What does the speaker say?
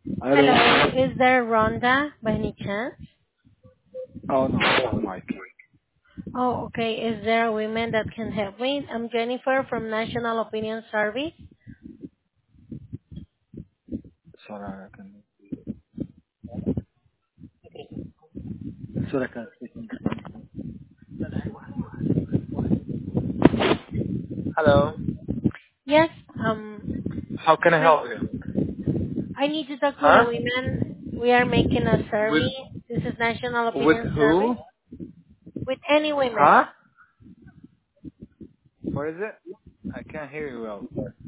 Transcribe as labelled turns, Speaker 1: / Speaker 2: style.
Speaker 1: Hello.
Speaker 2: Hello, is there Rhonda by any chance?
Speaker 1: Oh no, this is Mike.
Speaker 2: Oh, okay. Is there a woman that can help me? I'm Jennifer from National Opinion Service.
Speaker 1: Sorry, I can. Sorry, I can speak English. Hello.
Speaker 2: Yes,
Speaker 1: How can I
Speaker 2: my,
Speaker 1: help you?
Speaker 2: I need to talk with a
Speaker 1: Huh?
Speaker 2: woman. We are making a
Speaker 1: With
Speaker 2: survey. This is National
Speaker 1: with
Speaker 2: Opinion Service.
Speaker 1: who?
Speaker 2: With any women.
Speaker 1: Huh? What is it? I can't hear you well.